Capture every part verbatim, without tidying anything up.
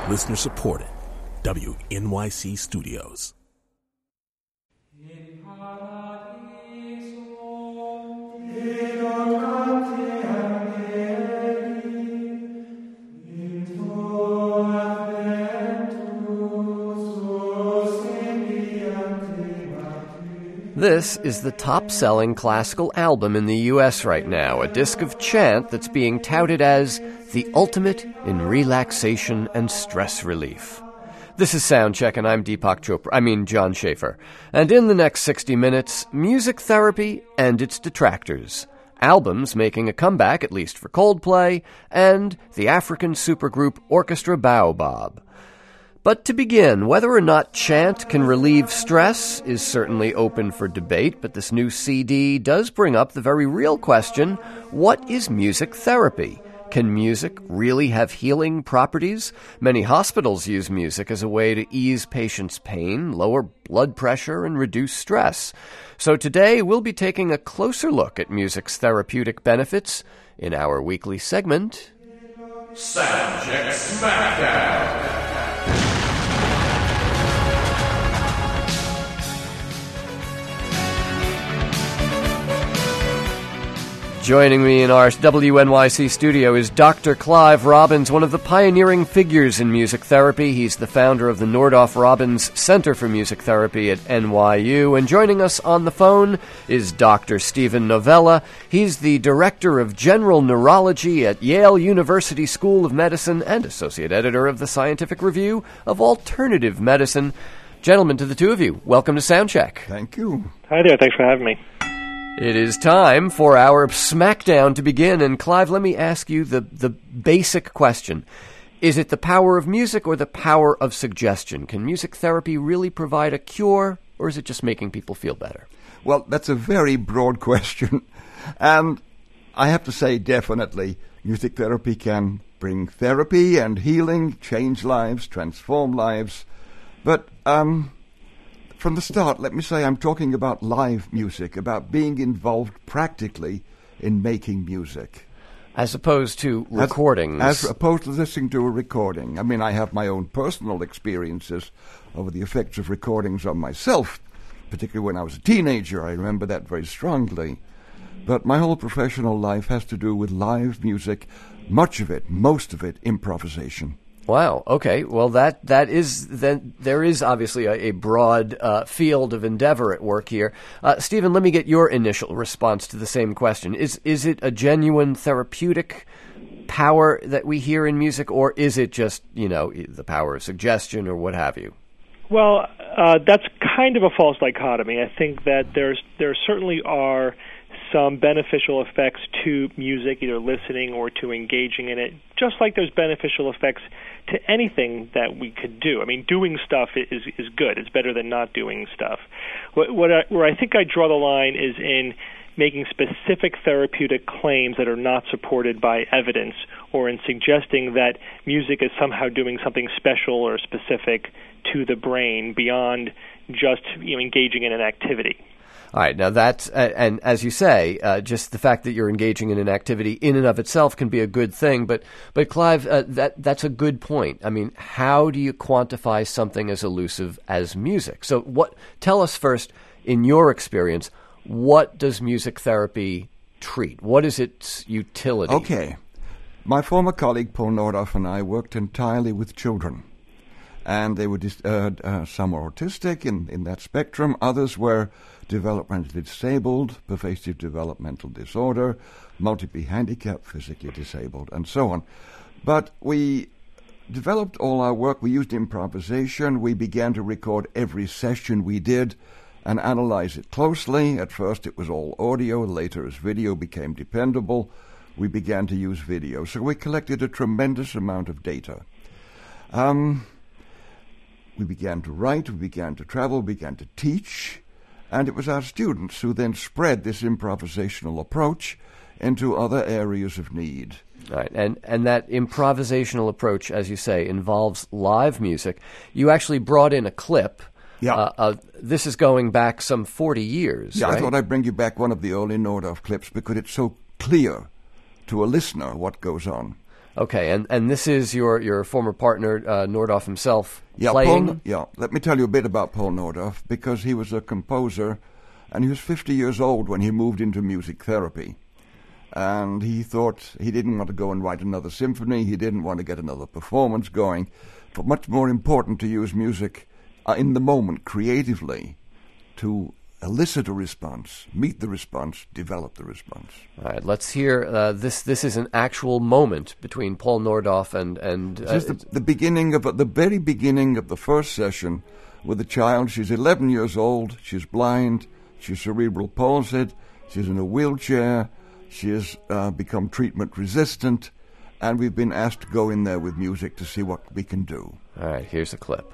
Listener supported. W N Y C Studios. This is the top-selling classical album in the U S right now, a disc of chant that's being touted as the ultimate in relaxation and stress relief. This is Soundcheck, and I'm Deepak Chopra, I mean John Schaefer. And in the next sixty minutes, music therapy and its detractors. Albums making a comeback, at least for Coldplay, and the African supergroup Orchestra Baobab. But to begin, whether or not chant can relieve stress is certainly open for debate, but this new C D does bring up the very real question, what is music therapy? Can music really have healing properties? Many hospitals use music as a way to ease patients' pain, lower blood pressure, and reduce stress. So today we'll be taking a closer look at music's therapeutic benefits in our weekly segment, Soundcheck Smackdown! Joining me in our W N Y C studio is Doctor Clive Robbins, one of the pioneering figures in music therapy. He's the founder of the Nordhoff Robbins Center for Music Therapy at N Y U. And joining us on the phone is Doctor Steven Novella. He's the director of general neurology at Yale University School of Medicine and associate editor of the Scientific Review of Alternative Medicine. Gentlemen, to the two of you, welcome to Soundcheck. Thank you. Hi there, thanks for having me. It is time for our Smackdown to begin, and Clive, let me ask you the, the basic question. Is it the power of music or the power of suggestion? Can music therapy really provide a cure, or is it just making people feel better? Well, that's a very broad question, and I have to say definitely music therapy can bring therapy and healing, change lives, transform lives, but um. From the start, let me say I'm talking about live music, about being involved practically in making music. As opposed to recordings. As, as opposed to listening to a recording. I mean, I have my own personal experiences over the effects of recordings on myself, particularly when I was a teenager. I remember that very strongly. But my whole professional life has to do with live music, much of it, most of it, improvisation. Wow. Okay. Well, that that is then there is obviously a, a broad uh, field of endeavor at work here. Uh, Steven, let me get your initial response to the same question. Is is it a genuine therapeutic power that we hear in music, or is it just, you know, the power of suggestion or what have you? Well, uh, that's kind of a false dichotomy. I think that there's there certainly are some beneficial effects to music, either listening or to engaging in it, just like there's beneficial effects to anything that we could do. I mean, doing stuff is is good. It's better than not doing stuff. What, what I, where I think I draw the line is in making specific therapeutic claims that are not supported by evidence, or in suggesting that music is somehow doing something special or specific to the brain beyond just, you know, engaging in an activity. All right, now that's, uh, and as you say, uh, just the fact that you're engaging in an activity in and of itself can be a good thing, but, but Clive, uh, that that's a good point. I mean, how do you quantify something as elusive as music? So what? Tell us first, in your experience, what does music therapy treat? What is its utility? Okay. My former colleague Paul Nordhoff and I worked entirely with children. And they were dis- uh, uh, some were autistic in, in that spectrum. Others were developmentally disabled, pervasive developmental disorder, multiply handicapped, physically disabled, and so on. But we developed all our work. We used improvisation. We began to record every session we did and analyze it closely. At first it was all audio. Later, as video became dependable, we began to use video. So we collected a tremendous amount of data. Um... We began to write, we began to travel, we began to teach, and it was our students who then spread this improvisational approach into other areas of need. Right, and and that improvisational approach, as you say, involves live music. You actually brought in a clip. Yeah. Uh, uh, this is going back some forty years, Yeah, right? I thought I'd bring you back one of the early Nordhoff clips because it's so clear to a listener what goes on. Okay, and, and this is your, your former partner, uh, Nordhoff himself, yeah, playing? Paul, yeah, let me tell you a bit about Paul Nordhoff, because he was a composer, and he was fifty years old when he moved into music therapy. And he thought he didn't want to go and write another symphony, he didn't want to get another performance going, but much more important to use music uh, in the moment, creatively, to elicit a response, meet the response, develop the response. All right, let's hear, uh, this This is an actual moment between Paul Nordhoff and... and uh, Just the, the beginning of, the very beginning of the first session with a child. She's eleven years old, she's blind, she's cerebral palsied, she's in a wheelchair, she has uh, become treatment resistant, and we've been asked to go in there with music to see what we can do. All right, here's a clip.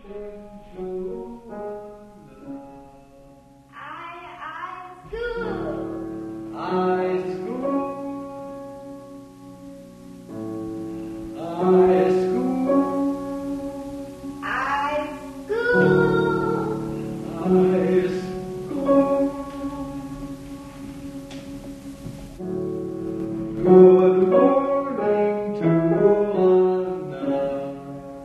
I school, I school, I school, I school. Good morning to Anna.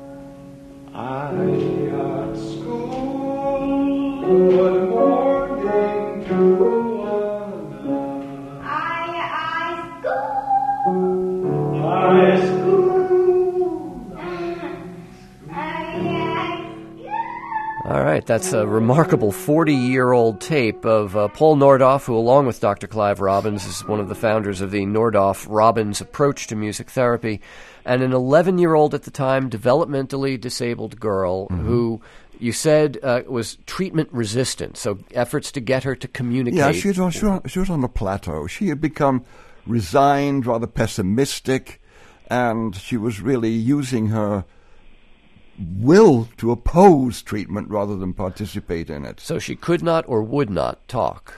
I at school. Good morning to All right, that's a remarkable forty-year-old tape of uh, Paul Nordhoff, who, along with Doctor Clive Robbins, is one of the founders of the Nordhoff-Robbins approach to music therapy, and an eleven-year-old at the time, developmentally disabled girl mm-hmm. who you said uh, was treatment-resistant, so efforts to get her to communicate. Yeah, she was, on, she, was on, she was on a plateau. She had become resigned, rather pessimistic, and she was really using her will to oppose treatment rather than participate in it. So she could not or would not talk?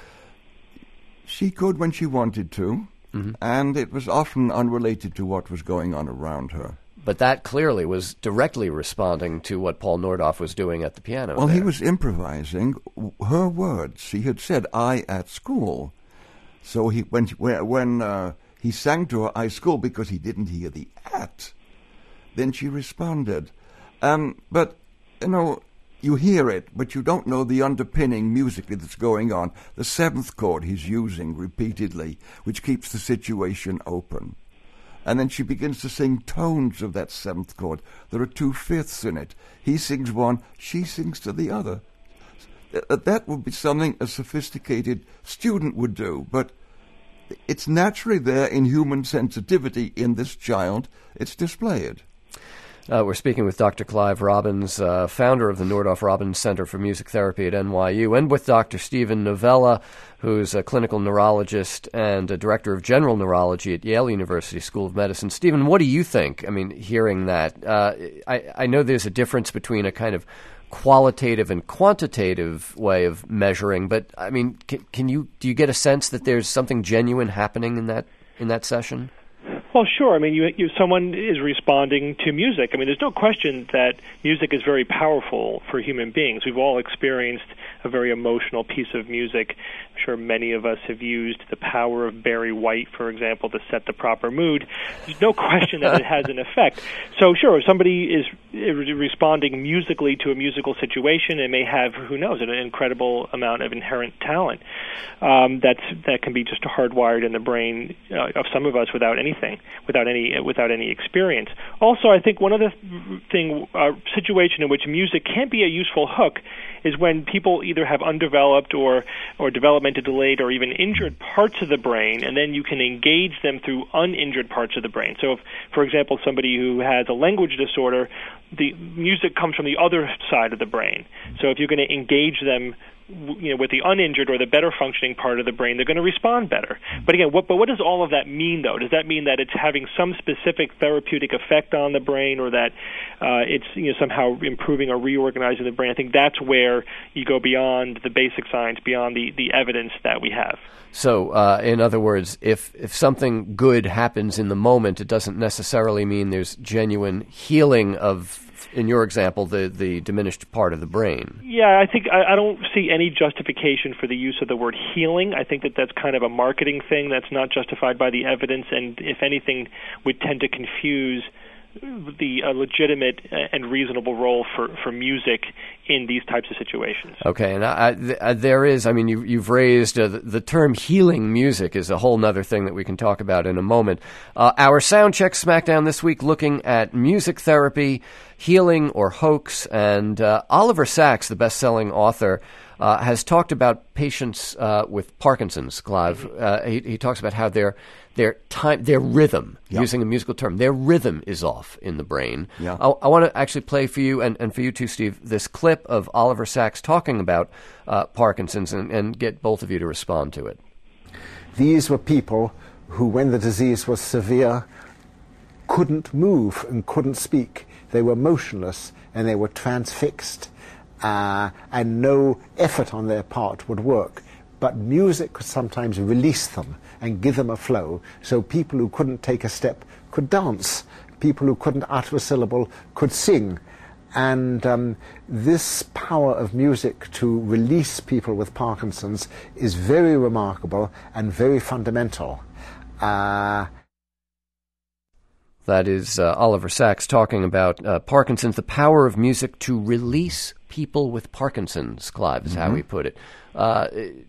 She could when she wanted to, mm-hmm. and it was often unrelated to what was going on around her. But that clearly was directly responding to what Paul Nordhoff was doing at the piano. Well, there. He was improvising her words. She had said, I at school. So he when, when uh, he sang to her, I school, because he didn't hear the at, then she responded. Um, but, you know, you hear it, but you don't know the underpinning musically that's going on. The seventh chord he's using repeatedly, which keeps the situation open. And then she begins to sing tones of that seventh chord. There are two fifths in it. He sings one, she sings to the other. That would be something a sophisticated student would do, but it's naturally there in human sensitivity in this child. It's displayed. Uh, we're speaking with Doctor Clive Robbins, uh, founder of the Nordhoff-Robbins Center for Music Therapy at N Y U, and with Doctor Steven Novella, who's a clinical neurologist and a director of general neurology at Yale University School of Medicine. Steven, what do you think? I mean, hearing that, uh, I, I know there's a difference between a kind of qualitative and quantitative way of measuring, but I mean, can, can you do you get a sense that there's something genuine happening in that in that session? Well, sure. I mean, you, you, someone is responding to music. I mean, there's no question that music is very powerful for human beings. We've all experienced a very emotional piece of music. I'm sure many of us have used the power of Barry White, for example, to set the proper mood. There's no question that it has an effect. So, sure, if somebody is responding musically to a musical situation, it may have, who knows, an incredible amount of inherent talent. Um, that's that can be just hardwired in the brain uh, of some of us without anything. Without any without any experience. Also, I think one other thing, uh, situation in which music can be a useful hook, is when people either have undeveloped or or developmentally delayed or even injured parts of the brain, and then you can engage them through uninjured parts of the brain. So, if, for example, somebody who has a language disorder, the music comes from the other side of the brain. So, if you're going to engage them, you know, with the uninjured or the better functioning part of the brain, they're going to respond better. But again, what, but what does all of that mean, though? Does that mean that it's having some specific therapeutic effect on the brain, or that uh, it's you know somehow improving or reorganizing the brain? I think that's where you go beyond the basic science, beyond the, the evidence that we have. So, uh, in other words, if, if something good happens in the moment, it doesn't necessarily mean there's genuine healing of in your example, the, the diminished part of the brain. Yeah, I think I, I don't see any justification for the use of the word healing. I think that that's kind of a marketing thing that's not justified by the evidence, and if anything, would tend to confuse the uh, legitimate and reasonable role for, for music in these types of situations. Okay, and I, I, there is, I mean, you, you've raised uh, the, the term healing music is a whole other thing that we can talk about in a moment. Uh, our Soundcheck Smackdown this week looking at music therapy, healing or hoax, and uh, Oliver Sacks, the best-selling author, uh, has talked about patients uh, with Parkinson's, Clive. Uh, he, he talks about how their their time, their rhythm, yep. using a musical term, their rhythm is off in the brain. Yeah. I, I want to actually play for you, and, and for you too, Steve, this clip of Oliver Sacks talking about uh, Parkinson's and, and get both of you to respond to it. These were people who, when the disease was severe, couldn't move and couldn't speak. They were motionless and they were transfixed, uh, and no effort on their part would work. But music could sometimes release them and give them a flow. So people who couldn't take a step could dance. People who couldn't utter a syllable could sing. And um, this power of music to release people with Parkinson's is very remarkable and very fundamental. Uh, That is uh, Oliver Sacks talking about uh, Parkinson's, the power of music to release people with Parkinson's, Clive, is mm-hmm. how he put it. Uh,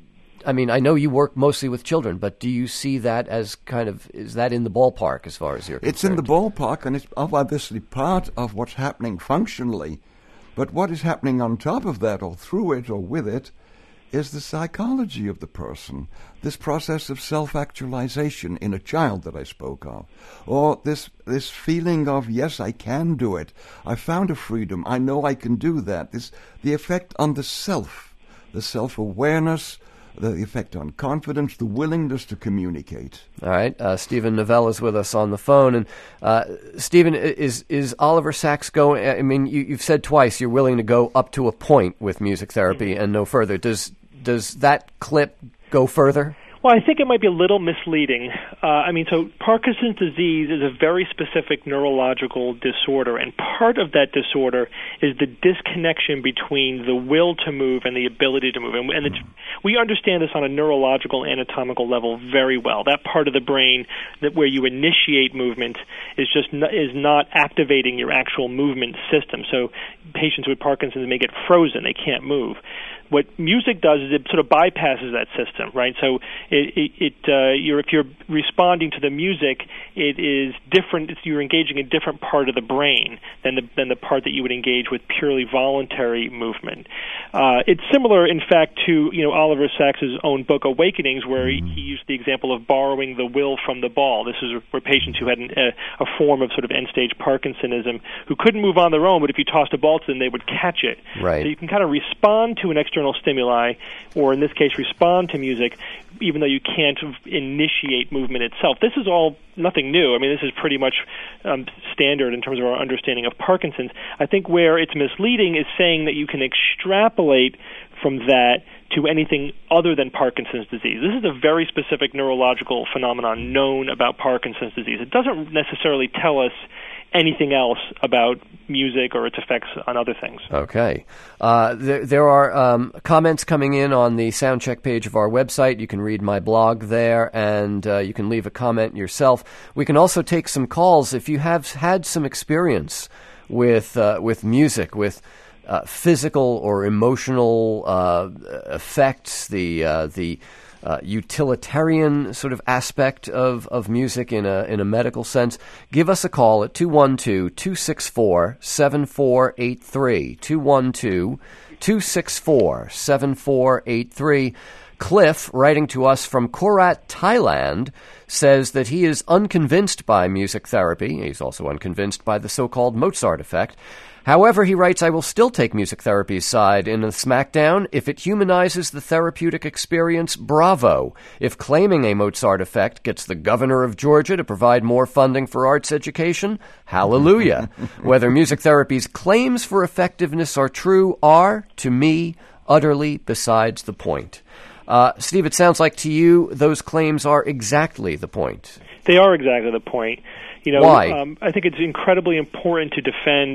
I mean, I know you work mostly with children, but do you see that as kind of, is that in the ballpark as far as you're concerned? It's in the ballpark, and it's obviously part of what's happening functionally. But what is happening on top of that, or through it, or with it, is the psychology of the person, this process of self-actualization in a child that I spoke of, or this this feeling of, yes, I can do it, I found a freedom, I know I can do that, this the effect on the self, the self-awareness, the effect on confidence, the willingness to communicate. All right, uh, Stephen Novell is with us on the phone, and uh, Stephen, is is Oliver Sacks going? I mean, you, you've said twice you're willing to go up to a point with music therapy mm-hmm. and no further. Does does that clip go further? Well, I think it might be a little misleading. Uh, I mean, so Parkinson's disease is a very specific neurological disorder, and part of that disorder is the disconnection between the will to move and the ability to move. And, and it's, we understand this on a neurological, anatomical level very well. That part of the brain that where you initiate movement is just not, is not activating your actual movement system. So patients with Parkinson's may get frozen; they can't move. What music does is it sort of bypasses that system, right? So it, it, it uh, you're, if you're responding to the music, it is different. It's, you're engaging a different part of the brain than the than the part that you would engage with purely voluntary movement. Uh, it's similar, in fact, to you know Oliver Sacks' own book Awakenings, where he, he used the example of borrowing the will from the ball. This is where patients who had an, a, a form of sort of end-stage Parkinsonism who couldn't move on their own, but if you tossed a ball to them, they would catch it. Right. So you can kind of respond to an external stimuli, or in this case, respond to music, even though you can't initiate movement itself. This is all nothing new. I mean, this is pretty much um, standard in terms of our understanding of Parkinson's. I think where it's misleading is saying that you can extrapolate from that to anything other than Parkinson's disease. This is a very specific neurological phenomenon known about Parkinson's disease. It doesn't necessarily tell us anything else about music or its effects on other things. Okay. Uh, there, there are um, comments coming in on the Soundcheck page of our website. You can read my blog there, and uh, you can leave a comment yourself. We can also take some calls if you have had some experience with uh, with music, with uh, physical or emotional uh, effects, the uh, the Uh, utilitarian sort of aspect of, of music in a in a medical sense. Give us a call at two one two, two six four, seven four eight three, two one two, two six four, seven four eight three. Cliff, writing to us from Korat, Thailand, says that he is unconvinced by music therapy. He's also unconvinced by the so-called Mozart effect. However, he writes, I will still take music therapy's side in a smackdown. If it humanizes the therapeutic experience, bravo. If claiming a Mozart effect gets the governor of Georgia to provide more funding for arts education, hallelujah. Whether music therapy's claims for effectiveness are true are, to me, utterly besides the point. Uh, Steve, it sounds like to you those claims are exactly the point. They are exactly the point. You know, Why? Um, I think it's incredibly important to defend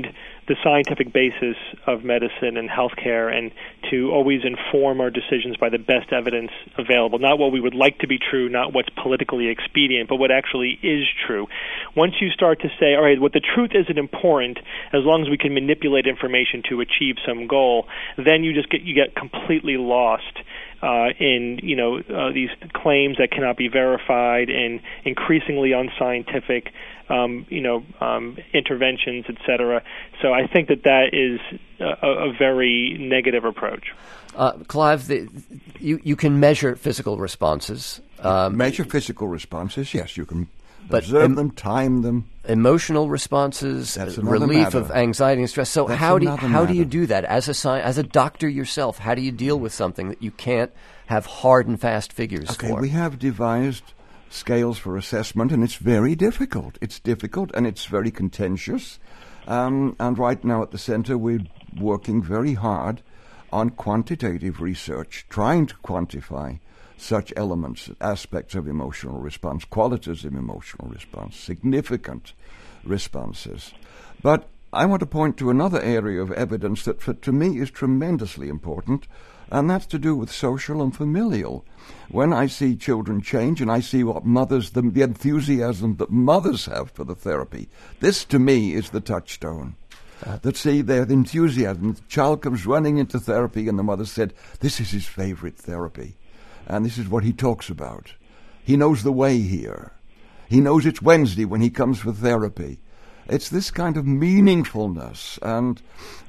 the scientific basis of medicine and healthcare, and to always inform our decisions by the best evidence available, not what we would like to be true, not what's politically expedient, but what actually is true. Once you start to say, all right, what the truth isn't important, as long as we can manipulate information to achieve some goal, then you just get you get completely lost uh, in you know uh, these claims that cannot be verified and increasingly unscientific um, you know um, interventions, et cetera. So I think that that is a, a very negative approach. Uh, Clive, the, you you can measure physical responses. Um, measure physical responses, yes, you can. But Observe em- them, time them. Emotional responses, That's another relief matter. of anxiety and stress. So That's how do you, another how do you matter. do that as a sci- as a doctor yourself? How do you deal with something that you can't have hard and fast figures Okay, for? we have devised scales for assessment, and it's very difficult. It's difficult, and it's very contentious. Um, and right now at the Center, we're working very hard on quantitative research, trying to quantify such elements, aspects of emotional response, qualities of emotional response, significant responses. But I want to point to another area of evidence that, for, to me, is tremendously important, and that's to do with social and familial. When I see children change and I see what mothers, the, the enthusiasm that mothers have for the therapy, this to me is the touchstone. Uh, that see their enthusiasm. The child comes running into therapy and the mother said, this is his favorite therapy. And this is what he talks about. He knows the way here. He knows it's Wednesday when he comes for therapy. It's this kind of meaningfulness. And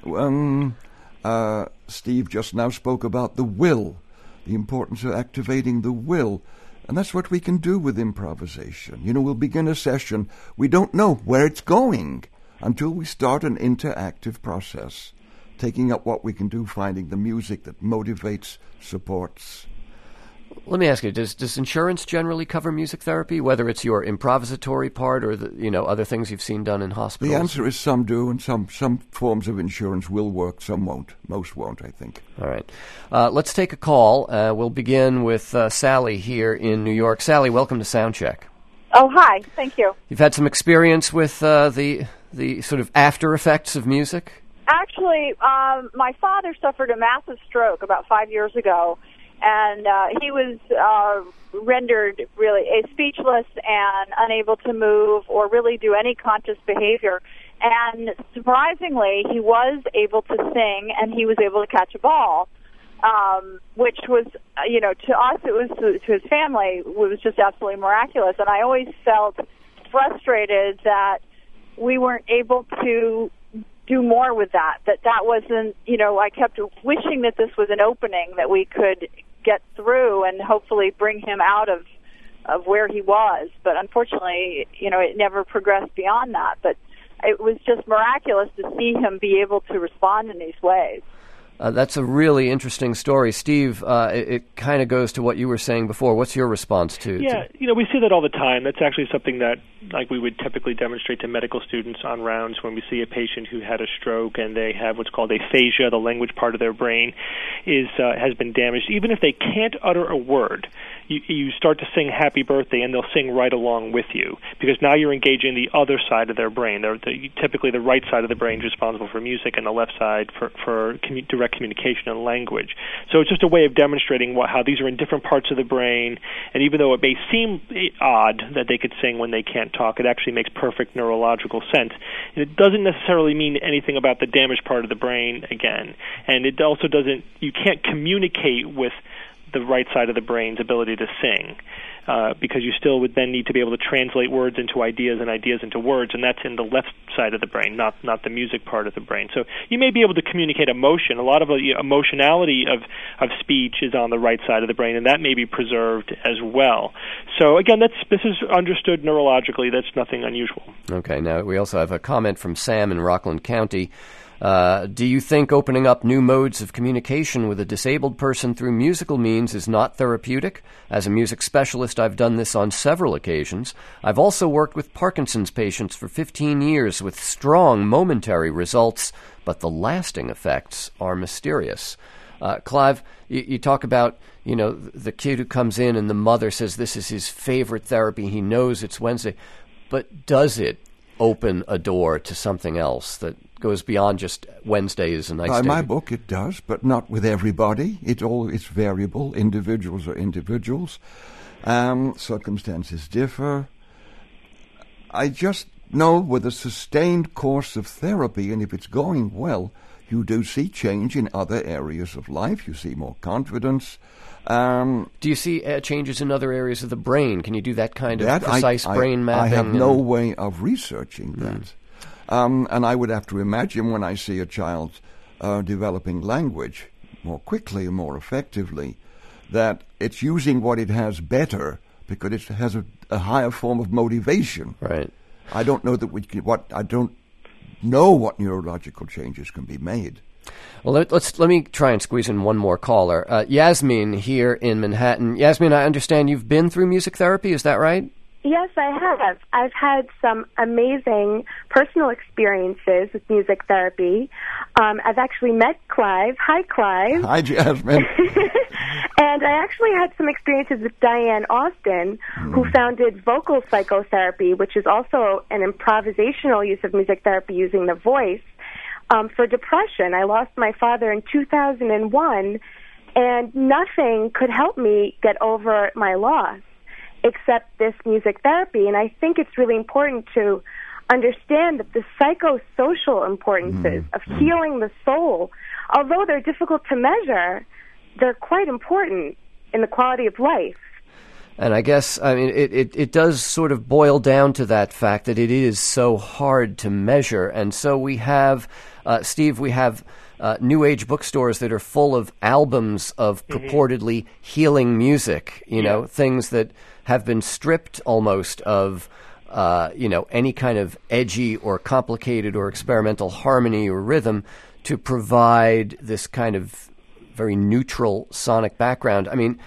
um, uh, Steve just now spoke about the will, the importance of activating the will. And that's what we can do with improvisation. You know, we'll begin a session. We don't know where it's going until we start an interactive process, taking up what we can do, finding the music that motivates, supports. Let me ask you: Does does insurance generally cover music therapy, whether it's your improvisatory part or the you know other things you've seen done in hospitals? The answer is some do, and some some forms of insurance will work, some won't. Most won't, I think. All right, uh, let's take a call. Uh, we'll begin with uh, Sally here in New York. Sally, welcome to Soundcheck. Oh, hi. Thank you. You've had some experience with uh, the the sort of after effects of music. Actually, um, my father suffered a massive stroke about five years ago. And uh, he was uh, rendered really uh, speechless and unable to move or really do any conscious behavior. And surprisingly, he was able to sing and he was able to catch a ball, um, which was, uh, you know, to us, it was to, to his family, it was just absolutely miraculous. And I always felt frustrated that we weren't able to do more with that, that that wasn't, you know, I kept wishing that this was an opening that we could get through and hopefully bring him out of of where he was. But unfortunately, you know, it never progressed beyond that. But it was just miraculous to see him be able to respond in these ways. Uh, that's a really interesting story. Steve, uh, it, it kind of goes to what you were saying before. What's your response to Yeah, to... you know, we see that all the time. That's actually something that, like, we would typically demonstrate to medical students on rounds when we see a patient who had a stroke and they have what's called aphasia, the language part of their brain, is uh, has been damaged. Even if they can't utter a word, you, you start to sing happy birthday and they'll sing right along with you because now you're engaging the other side of their brain. They're, the, typically the right side of the brain is responsible for music and the left side for, for commu- direct communication and language. So it's just a way of demonstrating what, how these are in different parts of the brain, and even though it may seem odd that they could sing when they can't talk, it actually makes perfect neurological sense. And it doesn't necessarily mean anything about the damaged part of the brain again, and it also doesn't, you can't communicate with the right side of the brain's ability to sing. Uh, because you still would then need to be able to translate words into ideas and ideas into words, and that's in the left side of the brain, not not the music part of the brain. So you may be able to communicate emotion. A lot of the emotionality of, of speech is on the right side of the brain, and that may be preserved as well. So again, that's this is understood neurologically. That's nothing unusual. Okay, now we also have a comment from Sam in Rockland County. Uh, do you think opening up new modes of communication with a disabled person through musical means is not therapeutic? As a music specialist, I've done this on several occasions. I've also worked with Parkinson's patients for fifteen years with strong momentary results, but the lasting effects are mysterious. Uh, Clive, you, you talk about, you know, the kid who comes in and the mother says this is his favorite therapy. He knows it's Wednesday. But does it open a door to something else that goes beyond just Wednesday is a nice By day. my book, it does, but not with everybody. It all it's variable. Individuals are individuals. Um, circumstances differ. I just know with a sustained course of therapy, and if it's going well, you do see change in other areas of life. You see more confidence. Um, do you see uh, changes in other areas of the brain? Can you do that kind of that precise I, brain I, mapping? I have and... no way of researching that. Mm. Um, and I would have to imagine when I see a child uh, developing language more quickly, more effectively, that it's using what it has better because it has a, a higher form of motivation. Right. I don't know that we can, what I don't know what neurological changes can be made. Well, let, let's let me try and squeeze in one more caller. Uh, Yasmin here in Manhattan. Yasmin, I understand you've been through music therapy. Is that right? Yes, I have. I've had some amazing personal experiences with music therapy. Um, I've actually met Clive. Hi, Clive. Hi, Jasmine. And I actually had some experiences with Diane Austin, mm. who founded vocal psychotherapy, which is also an improvisational use of music therapy using the voice, um, for depression. I lost my father in two thousand one, and nothing could help me get over my loss except this music therapy. And I think it's really important to understand that the psychosocial importances mm. of healing the soul, although they're difficult to measure, they're quite important in the quality of life. And I guess, I mean, it, it, it does sort of boil down to that fact that it is so hard to measure. And so we have, uh, Steve, we have uh, New Age bookstores that are full of albums of mm-hmm. purportedly healing music, you yeah. know, things that have been stripped almost of, uh, you know, any kind of edgy or complicated or experimental harmony or rhythm to provide this kind of very neutral sonic background. I mean,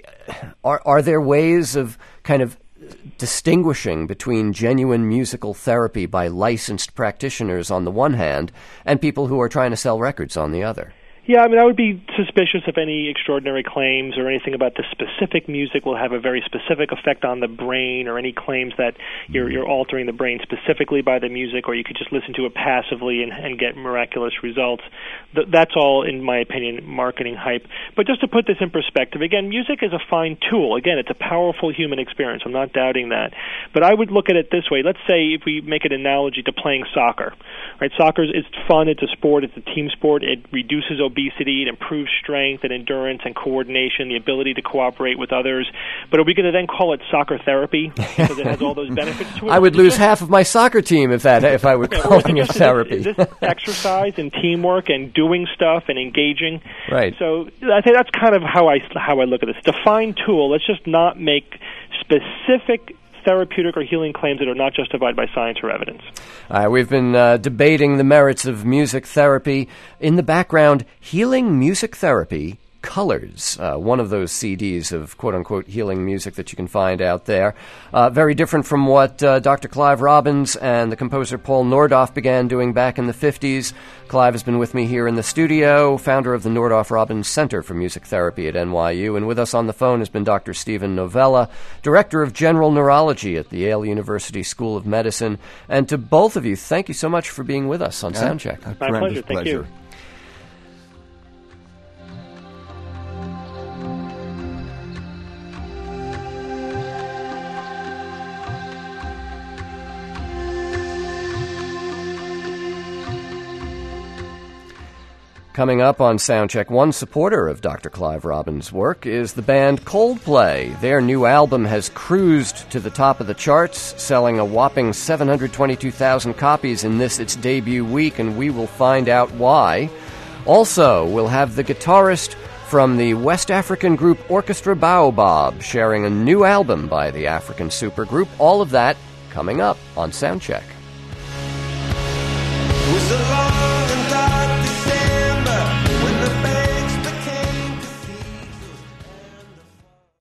are are there ways of kind of distinguishing between genuine musical therapy by licensed practitioners on the one hand and people who are trying to sell records on the other? Yeah, I mean, I would be suspicious of any extraordinary claims or anything about the specific music will have a very specific effect on the brain, or any claims that you're you're altering the brain specifically by the music, or you could just listen to it passively and, and get miraculous results. Th- that's all, in my opinion, marketing hype. But just to put this in perspective, again, music is a fine tool. Again, it's a powerful human experience. I'm not doubting that. But I would look at it this way. Let's say if we make an analogy to playing soccer. Right? Soccer is fun. It's a sport. It's a team sport. It reduces obesity. Obesity, it improves strength and endurance and coordination, the ability to cooperate with others. But are we going to then call it soccer therapy because it has all those benefits to it? I would lose half of my soccer team if that if I were calling it therapy. Is this, is this exercise and teamwork and doing stuff and engaging? Right. So I think that's kind of how I how I look at this. Define tool. Let's just not make specific therapeutic or healing claims that are not justified by science or evidence. Uh, we've been uh, debating the merits of music therapy. In the background, Healing Music Therapy Colors, uh, one of those C Ds of quote-unquote healing music that you can find out there. Uh, very different from what uh, Doctor Clive Robbins and the composer Paul Nordhoff began doing back in the fifties. Clive has been with me here in the studio, founder of the Nordhoff-Robbins Center for Music Therapy at N Y U, and with us on the phone has been Doctor Stephen Novella, Director of General Neurology at the Yale University School of Medicine. And to both of you, thank you so much for being with us on yeah, Soundcheck. A My pleasure. Thank pleasure. you. Coming up on Soundcheck, one supporter of Doctor Clive Robbins' work is the band Coldplay. Their new album has cruised to the top of the charts, selling a whopping seven hundred twenty-two thousand copies in this, its debut week, and we will find out why. Also, we'll have the guitarist from the West African group Orchestra Baobab sharing a new album by the African supergroup. All of that coming up on Soundcheck.